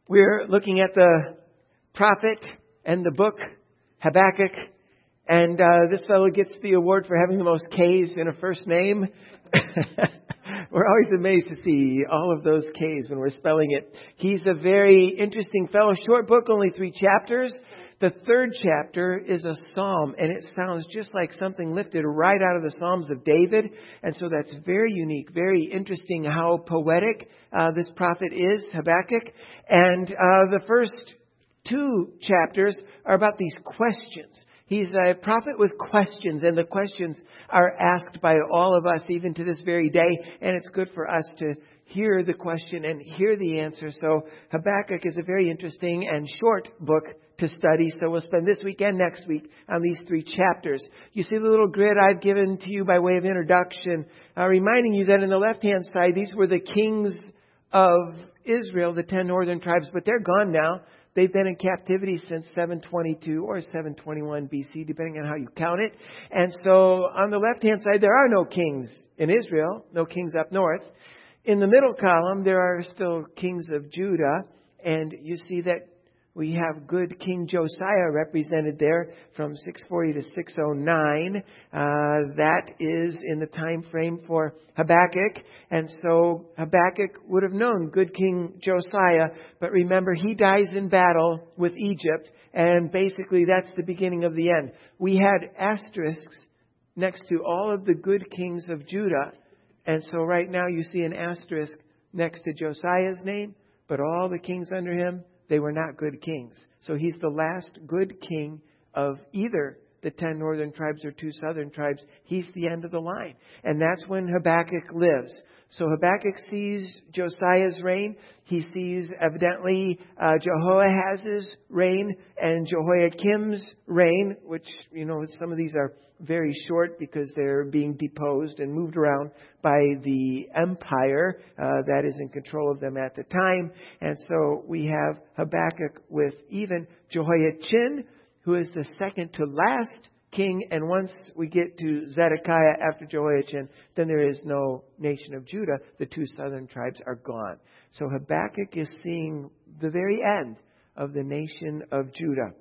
We're looking at the prophet and the book Habakkuk. And this fellow gets the award for having the most K's in a first name. We're always amazed to see all of those K's when we're spelling it. He's a very interesting fellow. Short book, only 3 chapters. The 3rd chapter is a psalm, and it sounds just like something lifted right out of the Psalms of David. And so that's very unique, very interesting how poetic this prophet is, Habakkuk. And the first 2 chapters are about these questions. He's a prophet with questions, and the questions are asked by all of us even to this very day. And it's good for us to hear the question and hear the answer. So Habakkuk is a very interesting and short book to study. So we'll spend this week and next week on these 3 chapters. You see the little grid I've given to you by way of introduction, reminding you that in the left-hand side, these were the kings of Israel, the 10 northern tribes, but they're gone now. They've been in captivity since 722 or 721 BC, depending on how you count it. And so on the left-hand side, there are no kings in Israel, no kings up north. In the middle column, there are still kings of Judah. And you see that we have good King Josiah represented there from 640 to 609. That is in the time frame for Habakkuk. And so Habakkuk would have known good King Josiah. But remember, he dies in battle with Egypt. And basically, that's the beginning of the end. We had asterisks next to all of the good kings of Judah. And so right now you see an asterisk next to Josiah's name. But all the kings under him, they were not good kings. So he's the last good king of either the 10 northern tribes or 2 southern tribes. He's the end of the line. And that's when Habakkuk lives. So Habakkuk sees Josiah's reign. He sees evidently Jehoahaz's reign and Jehoiakim's reign, which, some of these are very short because they're being deposed and moved around by the empire that is in control of them at the time. And so we have Habakkuk with even Jehoiachin, who is the second to last king. And once we get to Zedekiah after Jehoiachin, then there is no nation of Judah. The 2 southern tribes are gone. So Habakkuk is seeing the very end of the nation of Judah.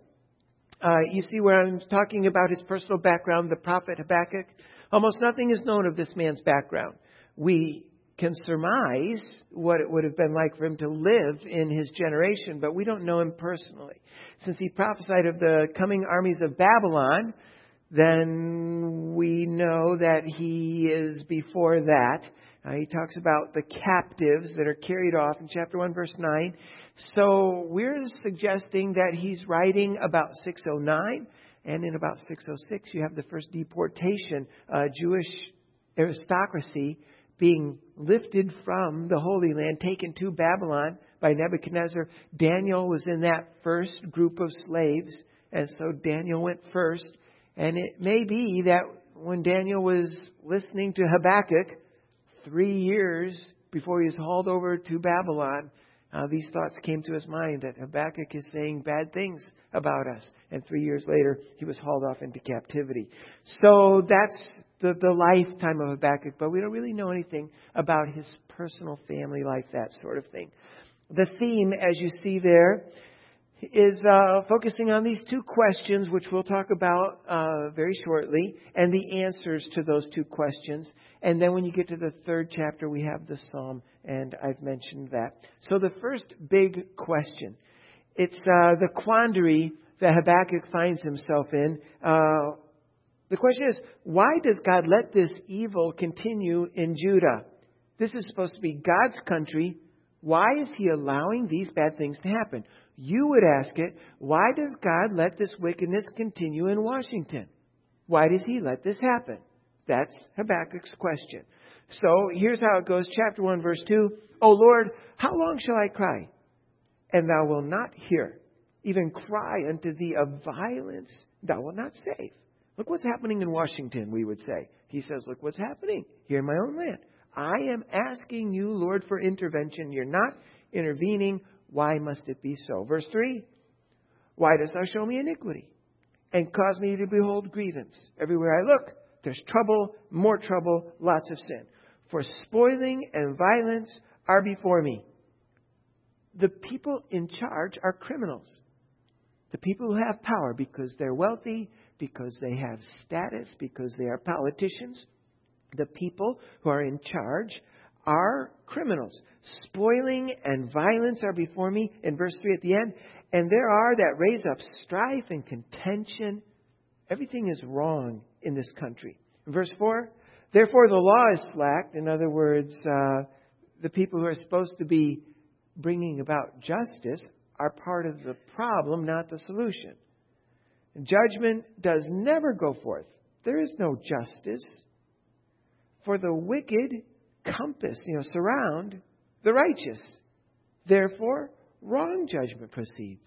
You see where I'm talking about his personal background, the prophet Habakkuk. Almost nothing is known of this man's background. We can surmise what it would have been like for him to live in his generation, but we don't know him personally. Since he prophesied of the coming armies of Babylon, then we know that he is before that. He talks about the captives that are carried off in chapter 1, verse 9. So we're suggesting that he's writing about 609. And in about 606, you have the first deportation, Jewish aristocracy being lifted from the Holy Land, taken to Babylon by Nebuchadnezzar. Daniel was in that first group of slaves. And so Daniel went first. And it may be that when Daniel was listening to Habakkuk, 3 years before he was hauled over to Babylon, these thoughts came to his mind that Habakkuk is saying bad things about us. And 3 years later, he was hauled off into captivity. So that's the lifetime of Habakkuk, but we don't really know anything about his personal family life, that sort of thing. The theme, as you see there, is focusing on these 2 questions, which we'll talk about very shortly, and the answers to those 2 questions. And then when you get to the 3rd chapter, we have the psalm, and I've mentioned that. So the first big question, it's the quandary that Habakkuk finds himself in. The question is, why does God let this evil continue in Judah? This is supposed to be God's country. Why is he allowing these bad things to happen? You would ask it, why does God let this wickedness continue in Washington? Why does he let this happen? That's Habakkuk's question. So here's how it goes. Chapter 1, verse 2. O Lord, how long shall I cry? And thou wilt not hear. Even cry unto thee of violence, thou wilt not save. Look what's happening in Washington, we would say. He says, look what's happening here in my own land. I am asking you, Lord, for intervention. You're not intervening. Why must it be so? Verse 3. Why dost thou show me iniquity and cause me to behold grievance? Everywhere I look, there's trouble, more trouble, lots of sin. For spoiling and violence are before me. the people in charge are criminals. The people who have power because they're wealthy, because they have status, because they are politicians. The people who are in charge are criminals. Spoiling and violence are before me, in verse 3 at the end. And there are that raise up strife and contention. Everything is wrong in this country. In verse 4, therefore the law is slacked. In other words, the people who are supposed to be bringing about justice are part of the problem, not the solution. Judgment does never go forth. There is no justice. For the wicked surround the righteous. Therefore, wrong judgment proceeds.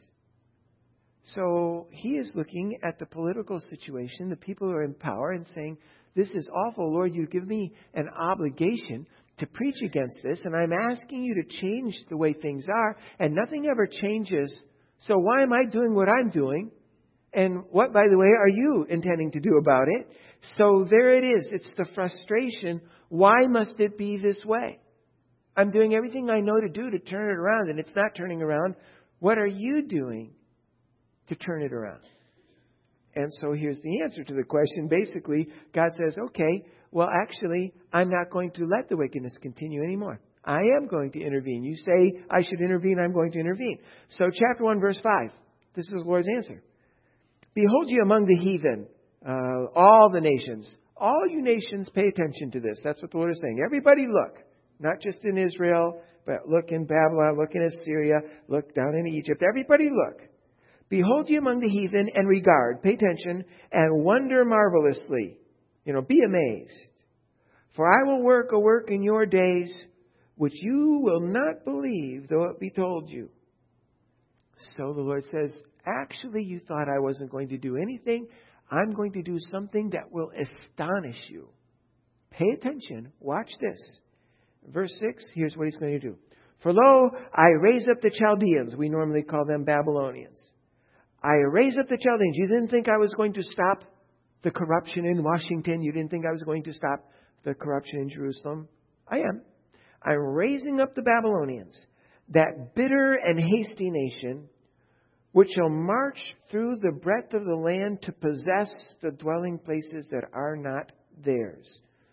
So he is looking at the political situation, the people who are in power, and saying, this is awful, Lord, you give me an obligation to preach against this, and I'm asking you to change the way things are, and nothing ever changes. So why am I doing what I'm doing? And what, by the way, are you intending to do about it? So there it is. It's the frustration. Why must it be this way? I'm doing everything I know to do to turn it around, and it's not turning around. What are you doing to turn it around? And so here's the answer to the question. Basically, God says, okay, well, actually, I'm not going to let the wickedness continue anymore. I am going to intervene. You say I should intervene, I'm going to intervene. So chapter 1, verse 5, this is the Lord's answer. Behold you among the heathen, all the nations. All you nations, pay attention to this. That's what the Lord is saying. Everybody look, not just in Israel, but look in Babylon, look in Assyria, look down in Egypt. Everybody look. Behold you among the heathen and regard, pay attention, and wonder marvelously. Be amazed. For I will work a work in your days which you will not believe, though it be told you. So the Lord says, actually, you thought I wasn't going to do anything. I'm going to do something that will astonish you. Pay attention. Watch this. Verse 6, here's what he's going to do. For lo, I raise up the Chaldeans. We normally call them Babylonians. I raise up the Chaldeans. You didn't think I was going to stop the corruption in Washington. You didn't think I was going to stop the corruption in Jerusalem. I am. I'm raising up the Babylonians, that bitter and hasty nation, which shall march through the breadth of the land to possess the dwelling places that are not theirs.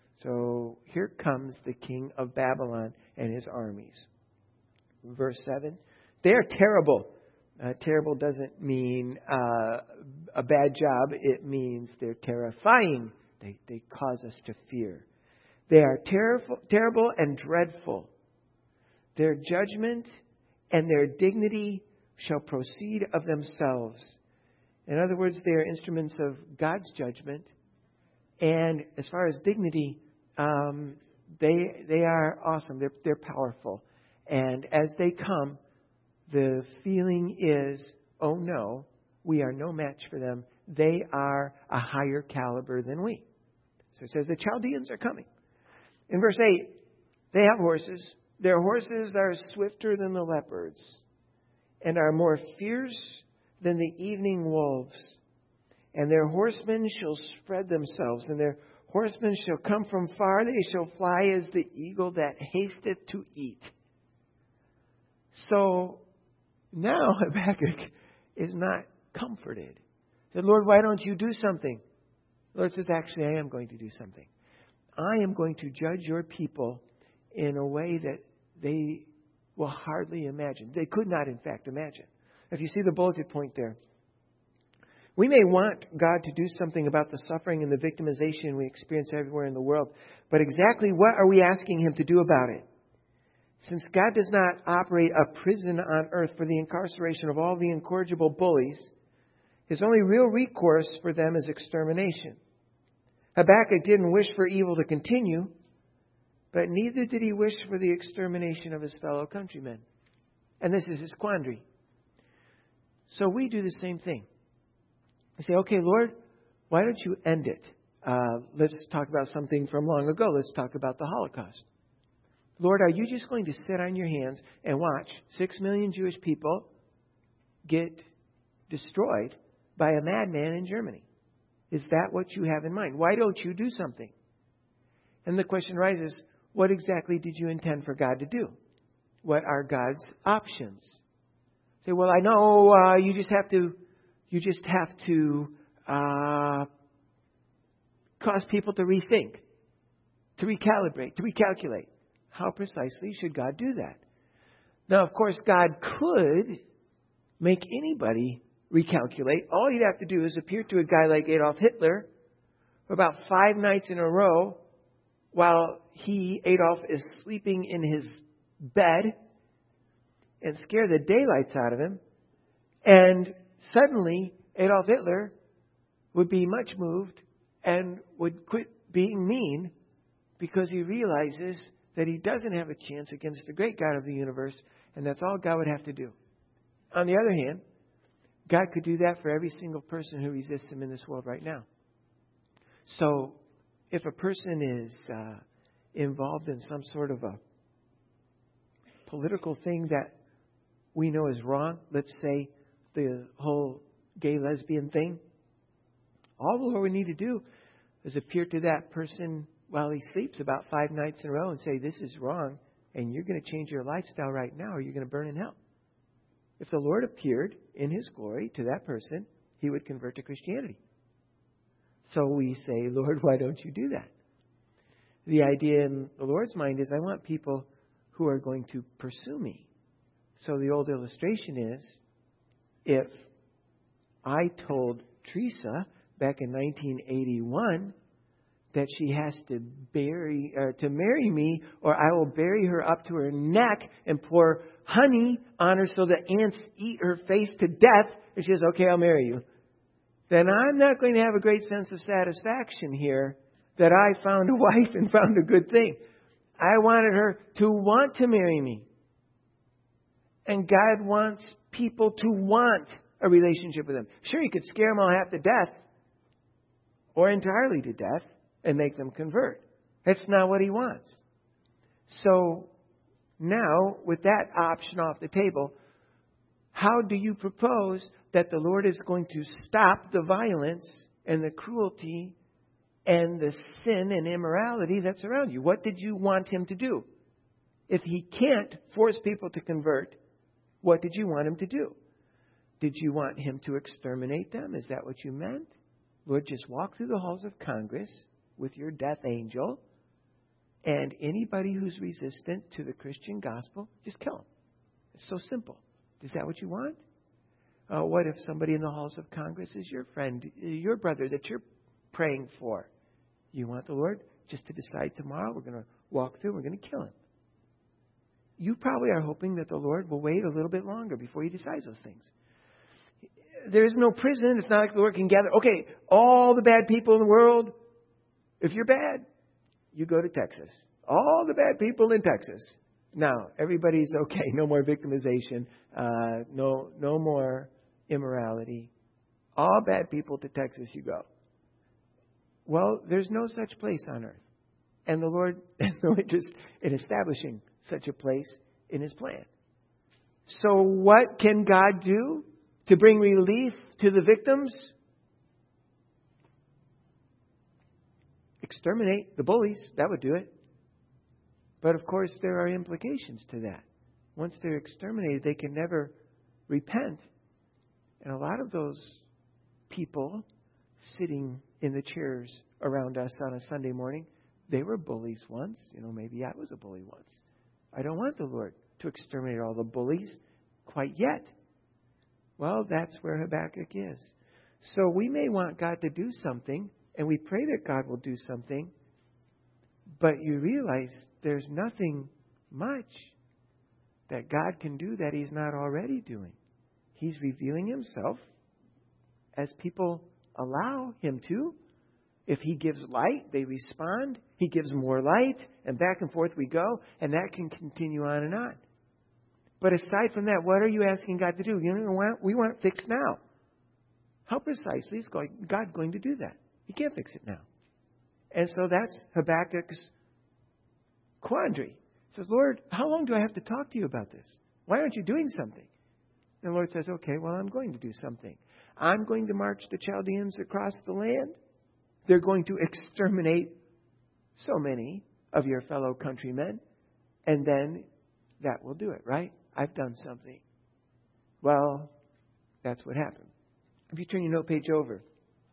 So here comes the king of Babylon and his armies. Verse 7, they are terrible. Terrible doesn't mean a bad job. It means they're terrifying. They cause us to fear. They are terrible and dreadful. Their judgment and their dignity shall proceed of themselves. In other words, they are instruments of God's judgment. And as far as dignity, they are awesome. They're powerful. And as they come, the feeling is, oh no, we are no match for them. They are a higher caliber than we. So it says the Chaldeans are coming. In verse 8, they have horses. Their horses are swifter than the leopards and are more fierce than the evening wolves. And their horsemen shall spread themselves, and their horsemen shall come from far. They shall fly as the eagle that hasteth to eat. So now Habakkuk is not comforted. He said, Lord, why don't you do something? The Lord says, actually, I am going to do something. I am going to judge your people in a way that they will hardly imagine. They could not, in fact, imagine. If you see the bulleted point there, we may want God to do something about the suffering and the victimization we experience everywhere in the world. But exactly what are we asking Him to do about it? Since God does not operate a prison on earth for the incarceration of all the incorrigible bullies, His only real recourse for them is extermination. Habakkuk didn't wish for evil to continue, but neither did he wish for the extermination of his fellow countrymen. And this is his quandary. So we do the same thing. We say, okay, Lord, why don't you end it? Let's talk about something from long ago. Let's talk about the Holocaust. Lord, are you just going to sit on your hands and watch 6 million Jewish people get destroyed by a madman in Germany? Is that what you have in mind? Why don't you do something? And the question rises, what exactly did you intend for God to do? what are God's options? Say, well, I know you just have to cause people to rethink, to recalibrate, to recalculate. How precisely should God do that? Now, of course, God could make anybody recalculate. All you'd have to do is appear to a guy like Adolf Hitler for about 5 nights in a row while Adolf, is sleeping in his bed and scare the daylights out of him. And suddenly, Adolf Hitler would be much moved and would quit being mean because he realizes that he doesn't have a chance against the great God of the universe, and that's all God would have to do. On the other hand, God could do that for every single person who resists Him in this world right now. So, if a person is involved in some sort of a political thing that we know is wrong, let's say the whole gay-lesbian thing, all the Lord would need to do is appear to that person while he sleeps about 5 nights in a row and say, this is wrong, and you're going to change your lifestyle right now or you're going to burn in hell. If the Lord appeared in His glory to that person, he would convert to Christianity. So we say, Lord, why don't you do that? The idea in the Lord's mind is, I want people who are going to pursue me. So the old illustration is, if I told Teresa back in 1981 that she has to marry me, or I will bury her up to her neck and pour honey on her so that ants eat her face to death, and she says, okay, I'll marry you, then I'm not going to have a great sense of satisfaction here that I found a wife and found a good thing. I wanted her to want to marry me. And God wants people to want a relationship with Him. Sure, He could scare them all half to death or entirely to death and make them convert. That's not what He wants. So now, with that option off the table, how do you propose that the Lord is going to stop the violence and the cruelty and the sin and immorality that's around you? What did you want Him to do? If He can't force people to convert, what did you want Him to do? Did you want Him to exterminate them? Is that what you meant? Lord, just walk through the halls of Congress with your death angel, and anybody who's resistant to the Christian gospel, just kill them. It's so simple. Is that what you want? What if somebody in the halls of Congress is your friend, your brother that you're praying for? You want the Lord just to decide tomorrow we're going to walk through, we're going to kill him. You probably are hoping that the Lord will wait a little bit longer before He decides those things. There is no prison. It's not like the Lord can gather, okay, all the bad people in the world, if you're bad, you go to Texas. All the bad people in Texas. Now, everybody's okay. No more victimization. No more immorality. All bad people to Texas you go. Well, there's no such place on earth. And the Lord has no interest in establishing such a place in His plan. So what can God do to bring relief to the victims? Exterminate the bullies. That would do it. But of course, there are implications to that. Once they're exterminated, they can never repent. And a lot of those people sitting in the chairs around us on a Sunday morning, they were bullies once. Maybe I was a bully once. I don't want the Lord to exterminate all the bullies quite yet. Well, that's where Habakkuk is. So we may want God to do something, and we pray that God will do something, but you realize there's nothing much that God can do that He's not already doing. He's revealing Himself as people allow Him to. If He gives light, they respond. He gives more light, and back and forth we go, and that can continue on and on. But aside from that, what are you asking God to do? We want it fixed now. How precisely is God going to do that? He can't fix it now. And so that's Habakkuk's quandary. He says, Lord, how long do I have to talk to you about this? Why aren't you doing something? And the Lord says, okay, well, I'm going to do something. I'm going to march the Chaldeans across the land. They're going to exterminate so many of your fellow countrymen. And then that will do it, right? I've done something. Well, that's what happened. If you turn your note page over,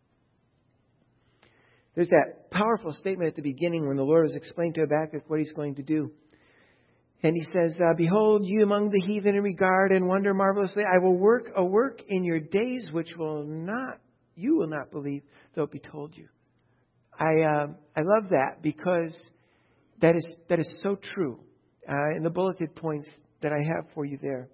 there's that powerful statement at the beginning when the Lord was explaining to Habakkuk what He's going to do. And He says, behold, you among the heathen in regard and wonder marvelously. I will work a work in your days which you will not believe, though it be told you. I love that because that is so true. In the bulleted points that I have for you there.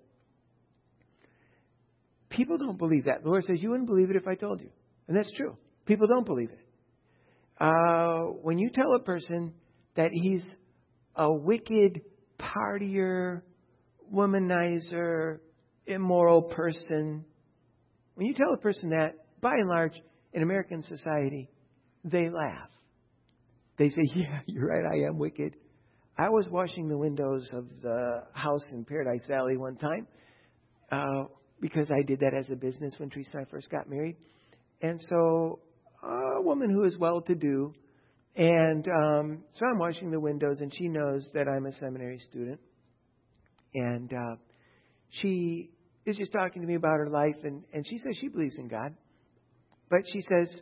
People don't believe that. The Lord says, you wouldn't believe it if I told you. And that's true. People don't believe it. When you tell a person that he's a wicked partier, womanizer, immoral person, when you tell a person that, by and large, in American society, they laugh. They say, yeah, you're right, I am wicked. I was washing the windows of the house in Paradise Valley one time because I did that as a business when Teresa and I first got married. And so a woman who is well-to-do, and so I'm washing the windows, and she knows that I'm a seminary student. And she is just talking to me about her life, and she says she believes in God. But she says,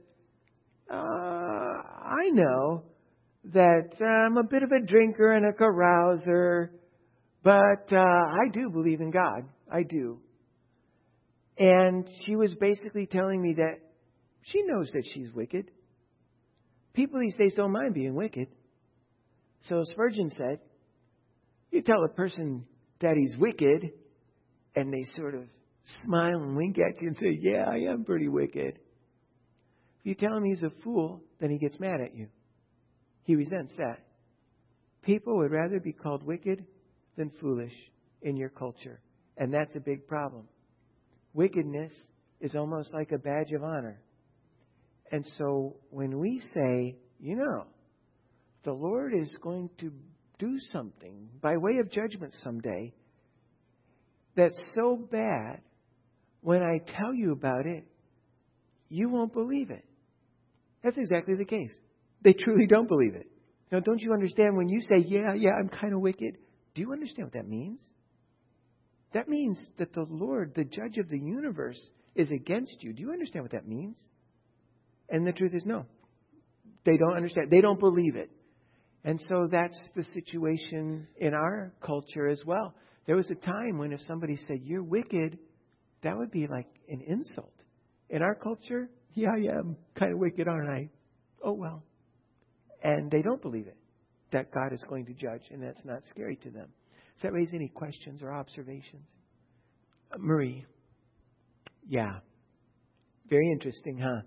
I know that I'm a bit of a drinker and a carouser, but I do believe in God. I do. And she was basically telling me that she knows that she's wicked. People these days don't mind being wicked. So Spurgeon said, you tell a person that he's wicked, and they sort of smile and wink at you and say, yeah, I am pretty wicked. If you tell him he's a fool, then he gets mad at you. He resents that. People would rather be called wicked than foolish in your culture. And that's a big problem. Wickedness is almost like a badge of honor. And so when we say, the Lord is going to do something by way of judgment someday that's so bad, when I tell you about it, you won't believe it. That's exactly the case. They truly don't believe it. Now, don't you understand when you say, yeah, I'm kind of wicked? Do you understand what that means? That means that the Lord, the judge of the universe, is against you. Do you understand what that means? And the truth is, no. They don't understand. They don't believe it. And so that's the situation in our culture as well. There was a time when if somebody said, you're wicked, that would be like an insult. In our culture, yeah, I am kind of wicked, aren't I? Oh, well. And they don't believe it, that God is going to judge, and that's not scary to them. Does that raise any questions or observations? Marie. Yeah. Very interesting, huh?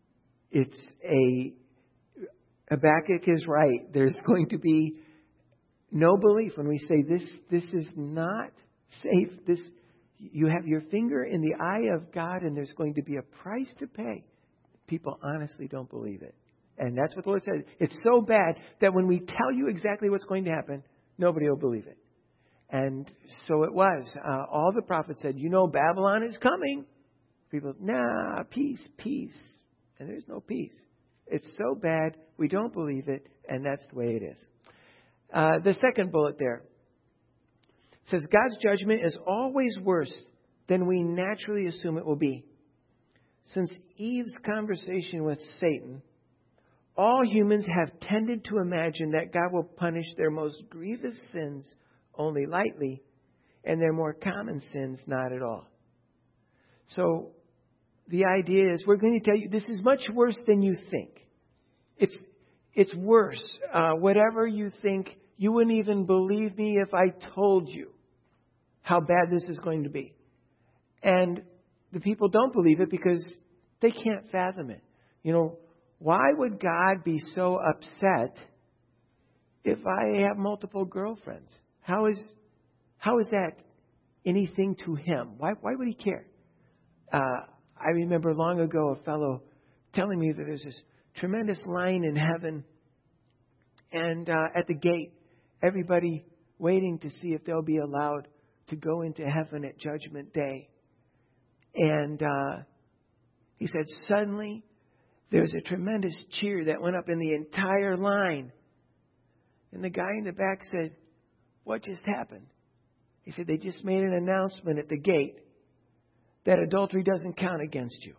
Habakkuk is right. There's going to be no belief when we say this is not safe. You have your finger in the eye of God, and there's going to be a price to pay. People honestly don't believe it. And that's what the Lord said. It's so bad that when we tell you exactly what's going to happen, nobody will believe it. And so it was. All the prophets said, Babylon is coming. People, peace. And there's no peace. It's so bad, we don't believe it, and that's the way it is. The second bullet there says, God's judgment is always worse than we naturally assume it will be. Since Eve's conversation with Satan, all humans have tended to imagine that God will punish their most grievous sins only lightly and their more common sins not at all. So the idea is we're going to tell you this is much worse than you think. It's worse. Whatever you think, you wouldn't even believe me if I told you how bad this is going to be. And the people don't believe it because they can't fathom it. Why would God be so upset if I have multiple girlfriends? How is that anything to Him? Why would He care? I remember long ago a fellow telling me that there's this tremendous line in heaven, and at the gate, everybody waiting to see if they'll be allowed to go into heaven at Judgment Day. And he said, suddenly, there's a tremendous cheer that went up in the entire line. And the guy in the back said, what just happened? He said, they just made an announcement at the gate that adultery doesn't count against you.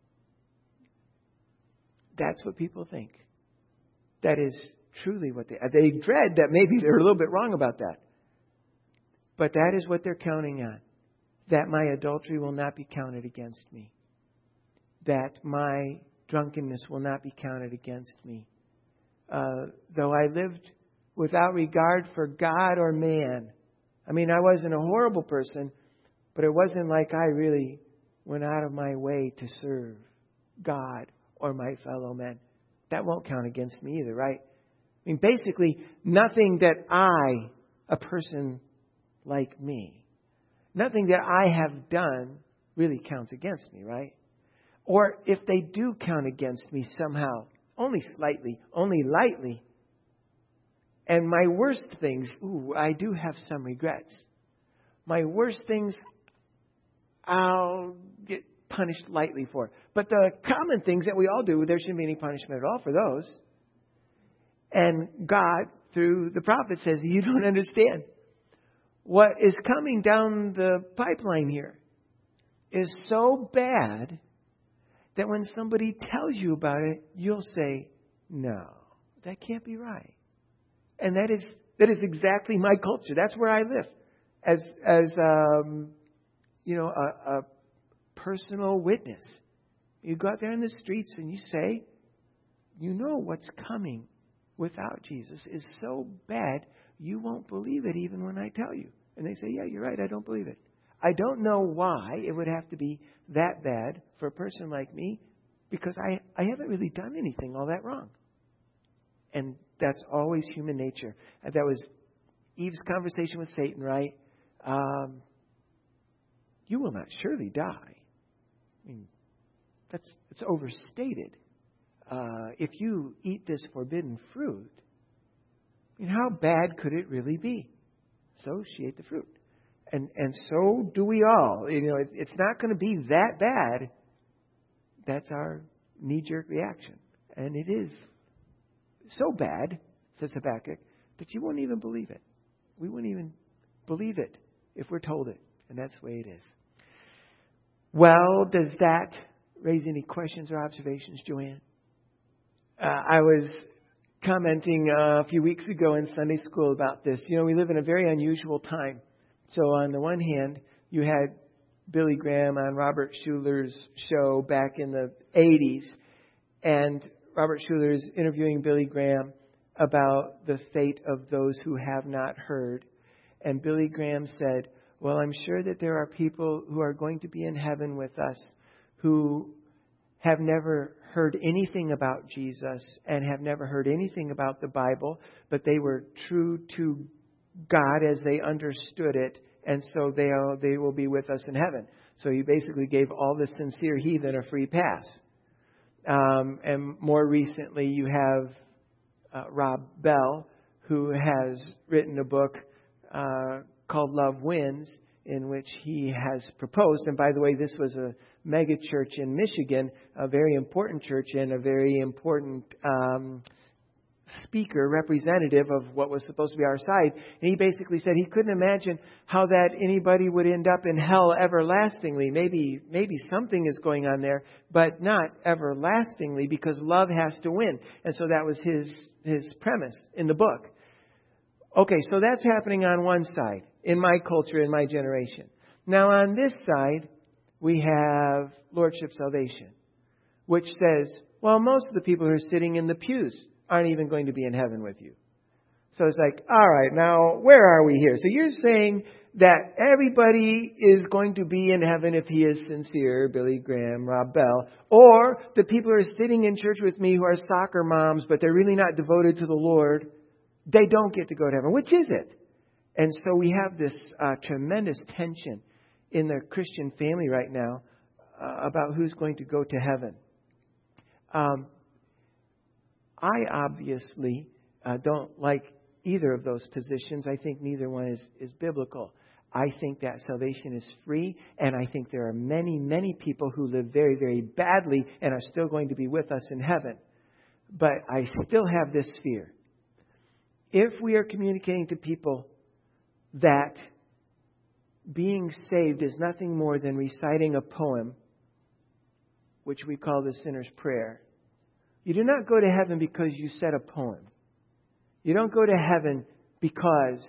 That's what people think. That is truly what they dread that maybe they're a little bit wrong about that. But that is what they're counting on. That my adultery will not be counted against me. That my drunkenness will not be counted against me. Though I lived without regard for God or man. I mean, I wasn't a horrible person, but it wasn't like I really went out of my way to serve God or my fellow men. That won't count against me either, right? I mean, basically, nothing that a person like me, nothing that I have done really counts against me, right? Or if they do count against me somehow, only slightly, only lightly, and my worst things, I do have some regrets. My worst things, I'll get punished lightly for. But the common things that we all do, there shouldn't be any punishment at all for those. And God, through the prophet, says, you don't understand. What is coming down the pipeline here is so bad that when somebody tells you about it, you'll say, no, that can't be right. And that is exactly my culture. That's where I live. As a personal witness. You go out there in the streets and you say, you know what's coming without Jesus is so bad, you won't believe it even when I tell you. And they say, yeah, you're right, I don't believe it. I don't know why it would have to be that bad for a person like me, because I haven't really done anything all that wrong. And that's always human nature. That was Eve's conversation with Satan, right? You will not surely die. I mean, it's overstated. If you eat this forbidden fruit, I mean, how bad could it really be? So she ate the fruit. And so do we all. You know, it's not going to be that bad. That's our knee-jerk reaction. And it is so bad, says Habakkuk, that you won't even believe it. We wouldn't even believe it if we're told it. And that's the way it is. Well, does that raise any questions or observations, Joanne? I was commenting a few weeks ago in Sunday school about this. You know, we live in a very unusual time. So on the one hand, you had Billy Graham on Robert Schuler's show back in the 80s. And Robert Schuler is interviewing Billy Graham about the fate of those who have not heard. And Billy Graham said, well, I'm sure that there are people who are going to be in heaven with us who have never heard anything about Jesus and have never heard anything about the Bible, but they were true to God as they understood it, and so they will be with us in heaven. So he basically gave all the sincere heathen a free pass. And more recently, you have Rob Bell, who has written a book called Love Wins, in which he has proposed. And by the way, this was a mega church in Michigan, a very important church and a very important speaker, representative of what was supposed to be our side. And he basically said he couldn't imagine how that anybody would end up in hell everlastingly. Maybe something is going on there, but not everlastingly, because love has to win. And so that was his premise in the book. Okay, so that's happening on one side, in my culture, in my generation. Now on this side, we have Lordship Salvation, which says, well, most of the people who are sitting in the pews aren't even going to be in heaven with you. So it's like, all right, now where are we here? So you're saying that everybody is going to be in heaven if he is sincere, Billy Graham, Rob Bell, or the people who are sitting in church with me who are soccer moms, but they're really not devoted to the Lord, they don't get to go to heaven. Which is it? And so we have this tremendous tension in the Christian family right now about who's going to go to heaven. I obviously don't like either of those positions. I think neither one is biblical. I think that salvation is free, and I think there are many, many people who live very, very badly and are still going to be with us in heaven. But I still have this fear. If we are communicating to people that being saved is nothing more than reciting a poem, which we call the sinner's prayer. You do not go to heaven because you said a poem. You don't go to heaven because,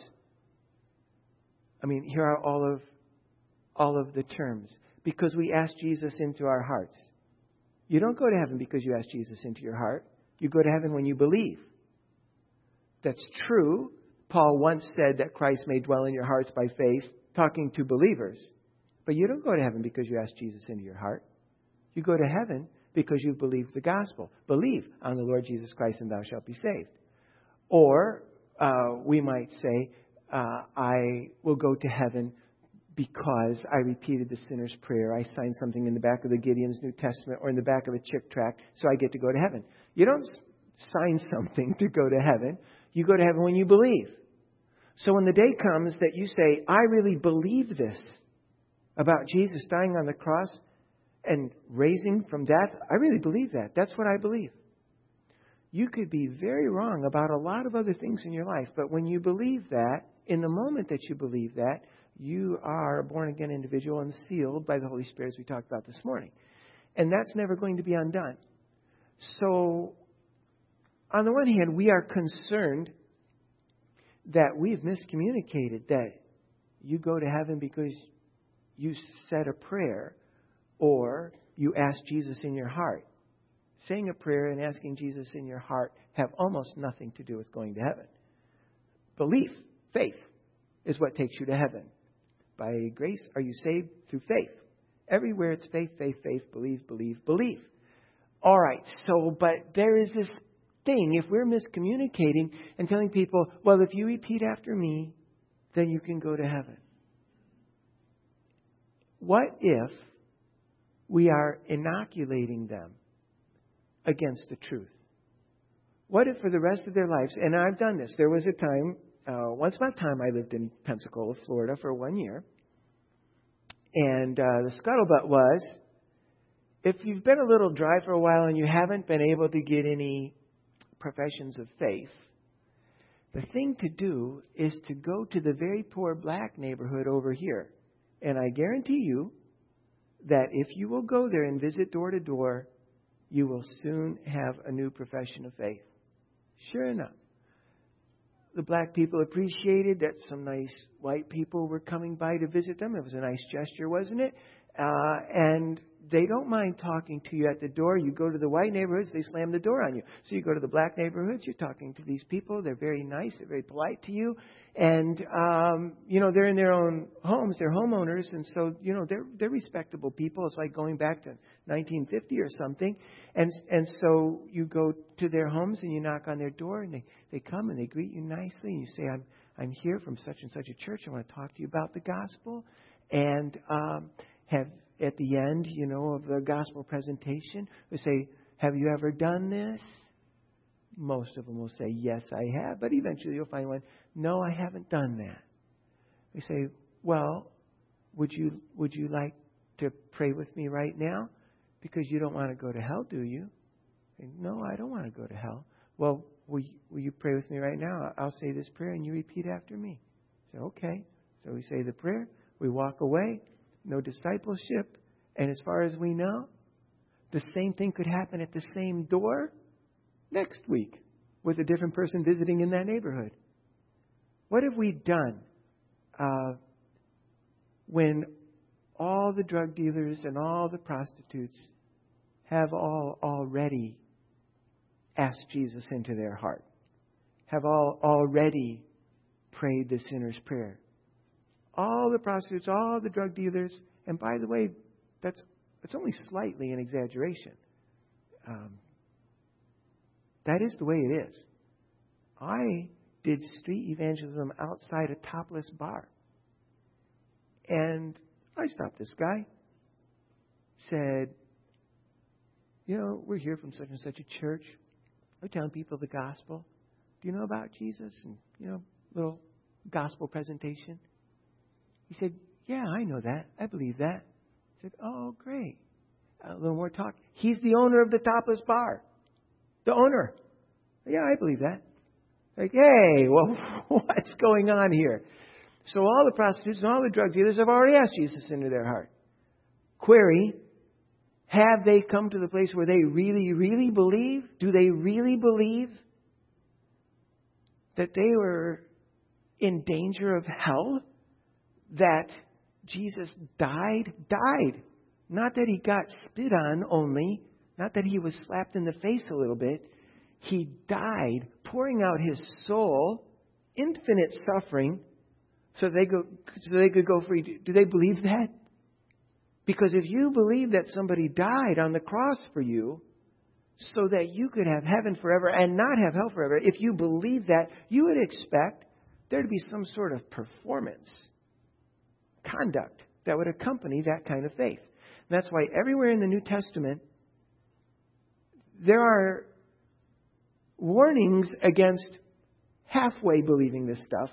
here are all of the terms. Because we ask Jesus into our hearts. You don't go to heaven because you ask Jesus into your heart. You go to heaven when you believe. That's true. Paul once said that Christ may dwell in your hearts by faith, talking to believers. But you don't go to heaven because you ask Jesus into your heart. You go to heaven because you believe the gospel. Believe on the Lord Jesus Christ and thou shalt be saved. Or we might say, I will go to heaven because I repeated the sinner's prayer. I signed something in the back of the Gideon's New Testament or in the back of a chick tract, so I get to go to heaven. You don't sign something to go to heaven. You go to heaven when you believe. So when the day comes that you say, I really believe this about Jesus dying on the cross and raising from death, I really believe that. That's what I believe. You could be very wrong about a lot of other things in your life, but when you believe that, in the moment that you believe that, you are a born-again individual and sealed by the Holy Spirit, as we talked about this morning. And that's never going to be undone. So, on the one hand, we are concerned that we've miscommunicated that you go to heaven because you said a prayer or you asked Jesus in your heart. Saying a prayer and asking Jesus in your heart have almost nothing to do with going to heaven. Belief, faith, is what takes you to heaven. By grace are you saved through faith. Everywhere it's faith, faith, faith, believe, believe, believe. All right, but there is this thing, if we're miscommunicating and telling people, well, if you repeat after me, then you can go to heaven. What if we are inoculating them against the truth? What if for the rest of their lives, and I've done this, there was a time, once upon a time I lived in Pensacola, Florida for 1 year. And the scuttlebutt was, if you've been a little dry for a while and you haven't been able to get any professions of faith, the thing to do is to go to the very poor black neighborhood over here. And I guarantee you that if you will go there and visit door to door, you will soon have a new profession of faith. Sure enough. The black people appreciated that some nice white people were coming by to visit them. It was a nice gesture, wasn't it? And they don't mind talking to you at the door. You go to the white neighborhoods, they slam the door on you. So you go to the black neighborhoods, you're talking to these people. They're very nice. They're very polite to you. And, they're in their own homes. They're homeowners. And so, they're respectable people. It's like going back to 1950 or something. And so you go to their homes and you knock on their door and they come and they greet you nicely. And you say, I'm here from such and such a church. I want to talk to you about the gospel. And have at the end, of the gospel presentation, we say, have you ever done this? Most of them will say, yes, I have. But eventually you'll find one, no, I haven't done that. We say, well, would you like to pray with me right now? Because you don't want to go to hell, do you? Say, no, I don't want to go to hell. Well, will you pray with me right now? I'll say this prayer and you repeat after me. Say, okay. So we say the prayer. We walk away. No discipleship. And as far as we know, the same thing could happen at the same door next week with a different person visiting in that neighborhood. What have we done when all the drug dealers and all the prostitutes have all already asked Jesus into their heart? Have all already prayed the sinner's prayer? All the prostitutes, all the drug dealers, and by the way, that's only slightly an exaggeration. That is the way it is. I did street evangelism outside a topless bar. And I stopped this guy. Said, we're here from such and such a church. We're telling people the gospel. Do you know about Jesus? And, little gospel presentation. He said, yeah, I know that. I believe that. I said, oh, great. A little more talk. He's the owner of the topless bar. The owner. Yeah, I believe that. Like, hey, well, what's going on here? So all the prostitutes and all the drug dealers have already asked Jesus into their heart. Query, have they come to the place where they really, really believe? Do they really believe that they were in danger of hell? That Jesus died? Died. Not that he got spit on only. Not that he was slapped in the face a little bit. He died, pouring out his soul, infinite suffering, so they could go free. Do they believe that? Because if you believe that somebody died on the cross for you so that you could have heaven forever and not have hell forever, if you believe that, you would expect there to be some sort of performance, conduct that would accompany that kind of faith. And that's why everywhere in the New Testament, there are warnings against halfway believing this stuff,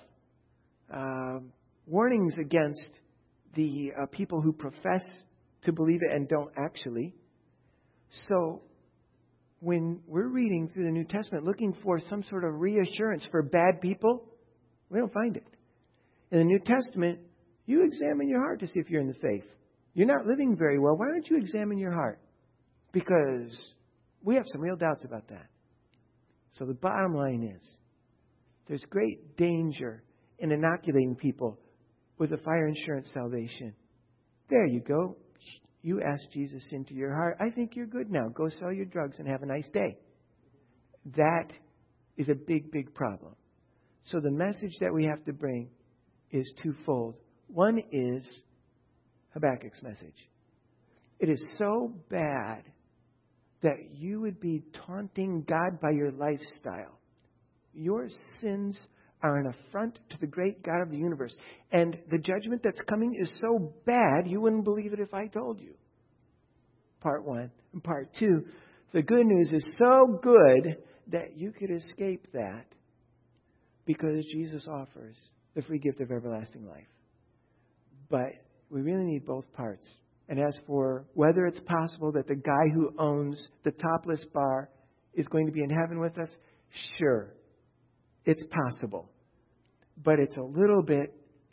warnings against the people who profess to believe it and don't actually. So when we're reading through the New Testament looking for some sort of reassurance for bad people, we don't find it. In the New Testament, you examine your heart to see if you're in the faith. You're not living very well. Why don't you examine your heart? Because we have some real doubts about that. So the bottom line is, there's great danger in inoculating people with a fire insurance salvation. There you go. You asked Jesus into your heart. I think you're good now. Go sell your drugs and have a nice day. That is a big, big problem. So the message that we have to bring is twofold. One is Habakkuk's message. It is so bad that you would be taunting God by your lifestyle. Your sins are an affront to the great God of the universe. And the judgment that's coming is so bad, you wouldn't believe it if I told you. Part one. And part two, the good news is so good that you could escape that because Jesus offers the free gift of everlasting life. But we really need both parts. And as for whether it's possible that the guy who owns the topless bar is going to be in heaven with us, sure, it's possible. But it's a little bit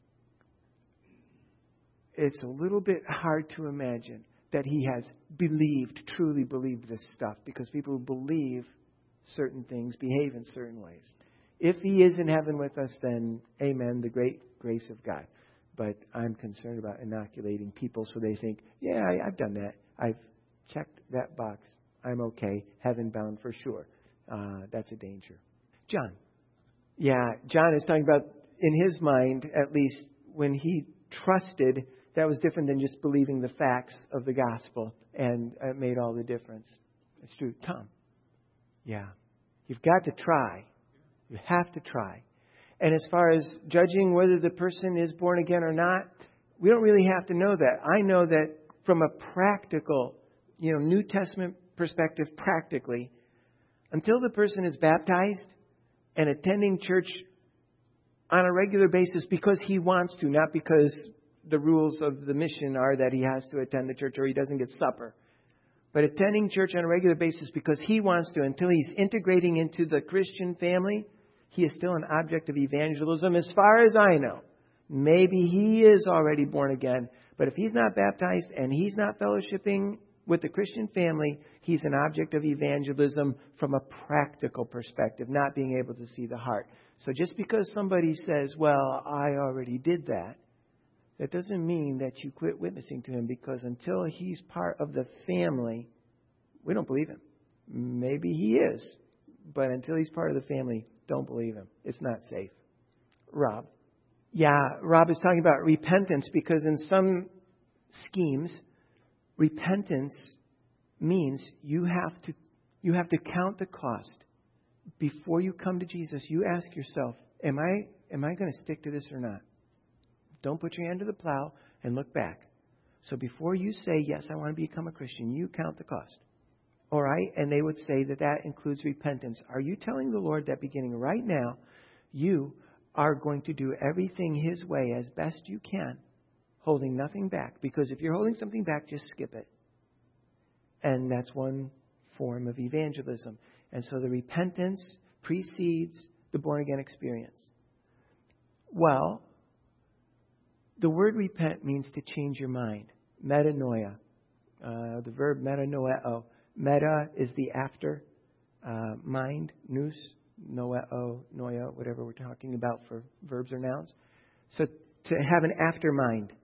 hard to imagine that he has truly believed this stuff, because people who believe certain things behave in certain ways. If he is in heaven with us, then amen, the great grace of God. But I'm concerned about inoculating people so they think, yeah, I've done that. I've checked that box. I'm okay. Heaven bound for sure. That's a danger. John. Yeah, John is talking about, in his mind, at least, when he trusted, that was different than just believing the facts of the gospel. And it made all the difference. It's true. Tom. Yeah. You've got to try. You have to try. And as far as judging whether the person is born again or not, we don't really have to know that. I know that from a practical, New Testament perspective, practically, until the person is baptized and attending church on a regular basis because he wants to, not because the rules of the mission are that he has to attend the church or he doesn't get supper. But attending church on a regular basis because he wants to, until he's integrating into the Christian family, he is still an object of evangelism as far as I know. Maybe he is already born again, but if he's not baptized and he's not fellowshipping with the Christian family, he's an object of evangelism from a practical perspective, not being able to see the heart. So just because somebody says, well, I already did that, that doesn't mean that you quit witnessing to him, because until he's part of the family, we don't believe him. Maybe he is, but until he's part of the family, don't believe him. It's not safe. Rob. Yeah, Rob is talking about repentance, because in some schemes, repentance means you have to count the cost. Before you come to Jesus, you ask yourself, am I going to stick to this or not? Don't put your hand to the plow and look back. So before you say, yes, I want to become a Christian, you count the cost. All right? And they would say that includes repentance. Are you telling the Lord that beginning right now, you are going to do everything His way as best you can, holding nothing back? Because if you're holding something back, just skip it. And that's one form of evangelism. And so the repentance precedes the born-again experience. Well, The word repent means to change your mind. Metanoia. The verb metanoeo. Meta is the after. Mind, nous, noeo, noia, whatever we're talking about for verbs or nouns. So to have an after mind.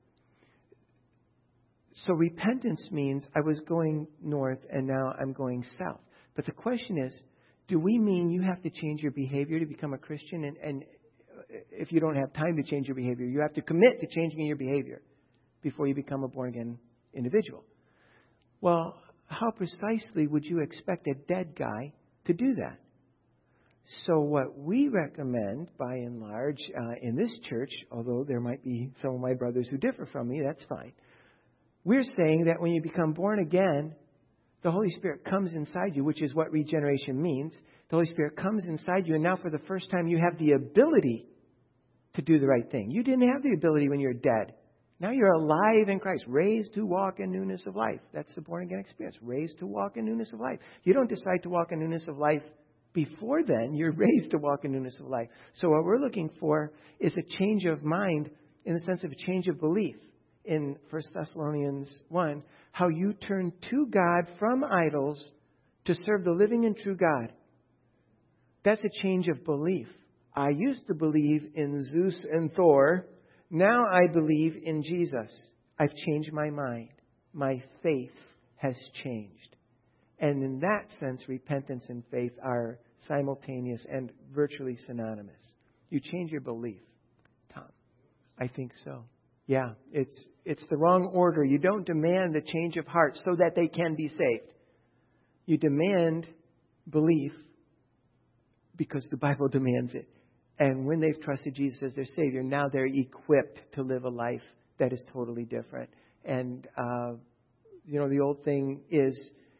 So repentance means I was going north and now I'm going south. But the question is, do we mean you have to change your behavior to become a Christian? And if you don't have time to change your behavior, you have to commit to changing your behavior before you become a born-again individual. Well, how precisely would you expect a dead guy to do that? So what we recommend, by and large, in this church, although there might be some of my brothers who differ from me, that's fine. We're saying that when you become born again, the Holy Spirit comes inside you, which is what regeneration means. The Holy Spirit comes inside you, and now for the first time you have the ability to do the right thing. You didn't have the ability when you're dead. Now you're alive in Christ, raised to walk in newness of life. That's the born-again experience, raised to walk in newness of life. You don't decide to walk in newness of life before then. You're raised to walk in newness of life. So what we're looking for is a change of mind in the sense of a change of belief. In 1 Thessalonians 1, how you turn to God from idols to serve the living and true God. That's a change of belief. I used to believe in Zeus and Thor. Now I believe in Jesus. I've changed my mind. My faith has changed. And in that sense, repentance and faith are simultaneous and virtually synonymous. You change your belief, Tom. I think so. Yeah, it's the wrong order. You don't demand the change of heart so that they can be saved. You demand belief because the Bible demands it. And when they've trusted Jesus as their Savior, now they're equipped to live a life that is totally different. And, the old thing is,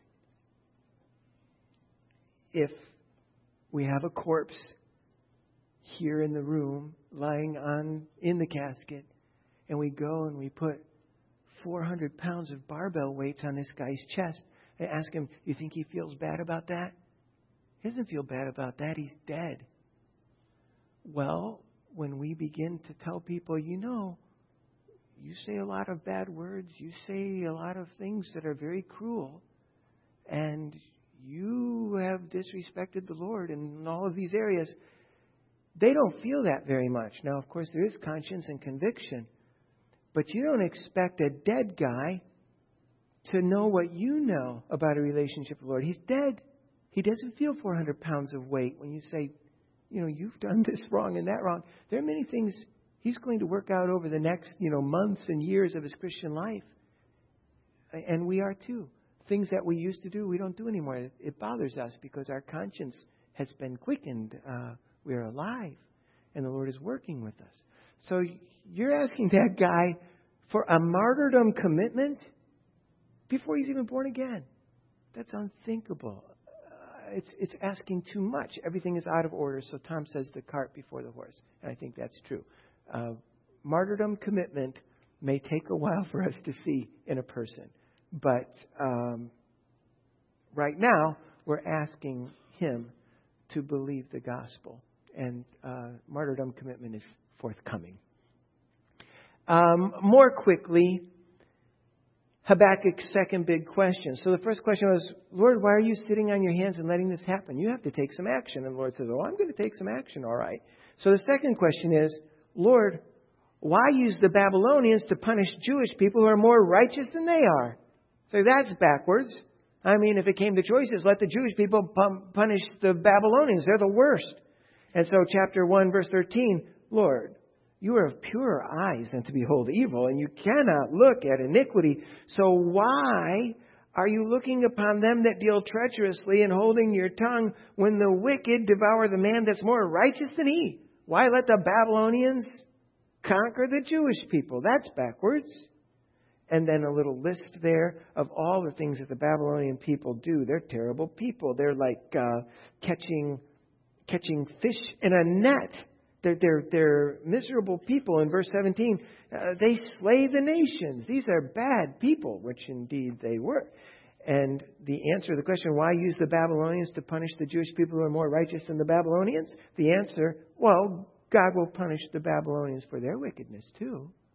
if we have a corpse here in the room, lying in the casket, and we go and we put 400 pounds of barbell weights on this guy's chest and ask him, you think he feels bad about that? He doesn't feel bad about that. He's dead. Well, when we begin to tell people, you say a lot of bad words. You say a lot of things that are very cruel. And you have disrespected the Lord in all of these areas. They don't feel that very much. Now, of course, there is conscience and conviction. But you don't expect a dead guy to know what you know about a relationship with the Lord. He's dead. He doesn't feel 400 pounds of weight when you say, you've done this wrong and that wrong. There are many things he's going to work out over the next, months and years of his Christian life. And we are too. Things that we used to do, we don't do anymore. It bothers us because our conscience has been quickened. We're alive. And the Lord is working with us. So you're asking that guy for a martyrdom commitment before he's even born again. That's unthinkable. It's asking too much. Everything is out of order. So Tom says the cart before the horse. And I think that's true. Martyrdom commitment may take a while for us to see in a person. But right now, we're asking him to believe the gospel. And martyrdom commitment is forthcoming. More quickly, Habakkuk's second big question. So the first question was, Lord, why are you sitting on your hands and letting this happen? You have to take some action. And the Lord says, I'm going to take some action, all right. So the second question is, Lord, why use the Babylonians to punish Jewish people who are more righteous than they are? So that's backwards. I mean, if it came to choices, let the Jewish people punish the Babylonians. They're the worst. And so chapter 1, verse 13, Lord, you are of purer eyes than to behold evil, and you cannot look at iniquity. So why are you looking upon them that deal treacherously and holding your tongue when the wicked devour the man that's more righteous than he? Why let the Babylonians conquer the Jewish people? That's backwards. And then a little list there of all the things that the Babylonian people do. They're terrible people. They're like catching fish in a net. They're miserable people. In verse 17, they slay the nations. These are bad people, which indeed they were. And the answer to the question, why use the Babylonians to punish the Jewish people who are more righteous than the Babylonians? The answer, well, God will punish the Babylonians for their wickedness too.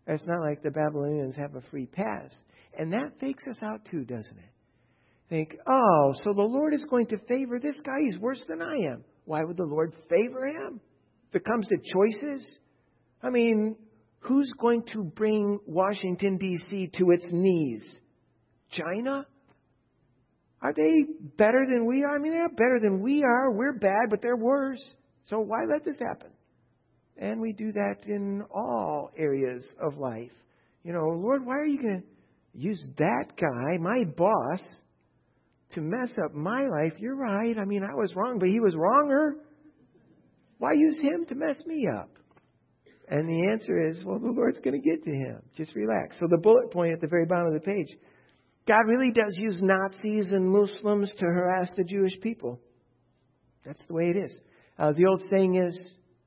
It's not like the Babylonians have a free pass. And that fakes us out too, doesn't it? Think, oh, so the Lord is going to favor this guy. He's worse than I am. Why would the Lord favor him? If it comes to choices, I mean, who's going to bring Washington, D.C. to its knees? China? Are they better than we are? I mean, they're better than we are. We're bad, but they're worse. So why let this happen? And we do that in all areas of life. You know, Lord, why are you going to use that guy, my boss, to mess up my life? You're right. I mean, I was wrong, but he was wronger. Why use him to mess me up? And the answer is, well, the Lord's going to get to him. Just relax. So the bullet point at the very bottom of the page, God really does use Nazis and Muslims to harass the Jewish people. That's the way it is. The old saying is,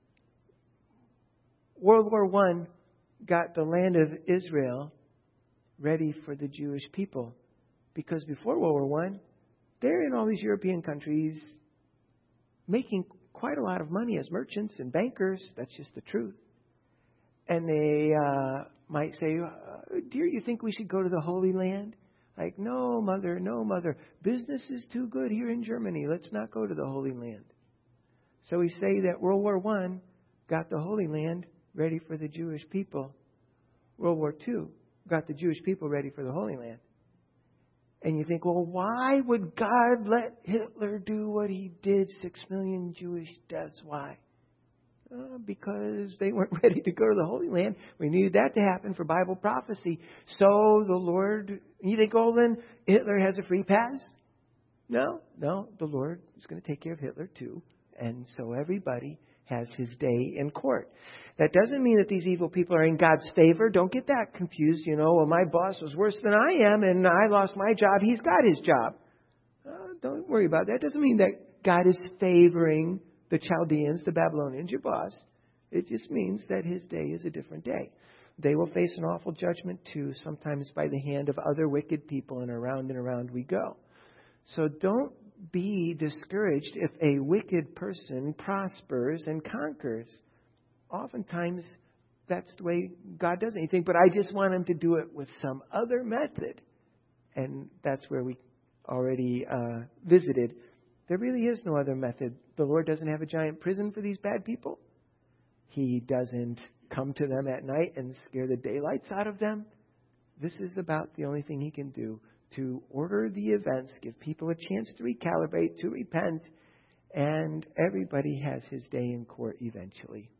World War I got the land of Israel ready for the Jewish people. Because before World War I, they're in all these European countries making quite a lot of money as merchants and bankers. That's just the truth. And they might say, dear, you think we should go to the Holy Land? Like, no, mother, no, mother. Business is too good here in Germany. Let's not go to the Holy Land. So we say that World War I got the Holy Land ready for the Jewish people. World War II got the Jewish people ready for the Holy Land. And you think, well, why would God let Hitler do what he did? 6 million Jewish deaths. Why? Because they weren't ready to go to the Holy Land. We needed that to happen for Bible prophecy. So the Lord, you think, oh, then Hitler has a free pass? No, the Lord is going to take care of Hitler too. And so everybody has his day in court. That doesn't mean that these evil people are in God's favor. Don't get that confused. You know, well, my boss was worse than I am and I lost my job. He's got his job. Don't worry about that. It doesn't mean that God is favoring the Chaldeans, the Babylonians, your boss. It just means that his day is a different day. They will face an awful judgment too, sometimes by the hand of other wicked people, and around we go. So don't be discouraged if a wicked person prospers and conquers. Oftentimes, that's the way God does anything, but I just want him to do it with some other method. And that's where we already visited. There really is no other method. The Lord doesn't have a giant prison for these bad people. He doesn't come to them at night and scare the daylights out of them. This is about the only thing he can do, to order the events, give people a chance to recalibrate, to repent, and everybody has his day in court eventually.